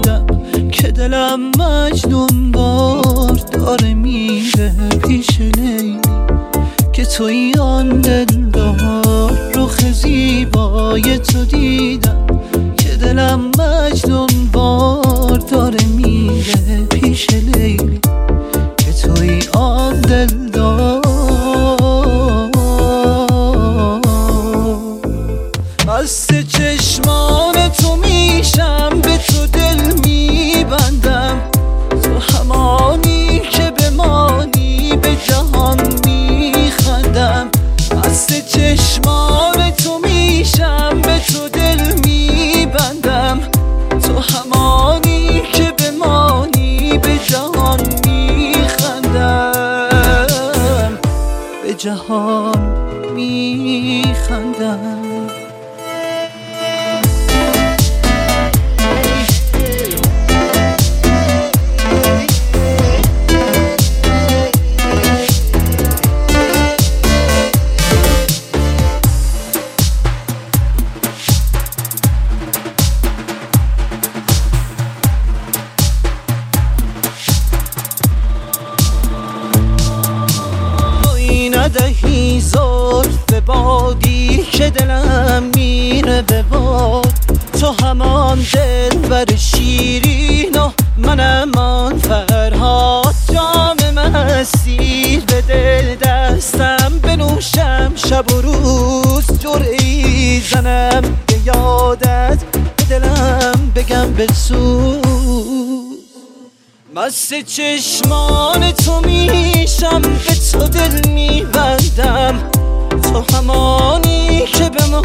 دیدم که دلم مجنون بار داره میره پیش لیلی، که توی آن دلدار رخ زیبای تو دیدم که دلم مجنون بار داره میره پیش لیلی، که توی آن دلدار. مست چشمان تو میشم، به تو دل میبندم، تو همانی که بمانی به جهان میخندم. مست چشمان تو میشم، به تو دل میبندم، تو همانی که بمانی به جهان میخندم، به جهان میخندم. ندهی زلف بادی که دلم میره به باد، تو همان دلبر شیرین و منم آن فرهاد. جام مستی بده دستم بنوشم شب و روز، جرعی زنم به یادت به دلم بگم بسوز. مست چشمان تو میشم، به تو دل میبندم، تو همانی که به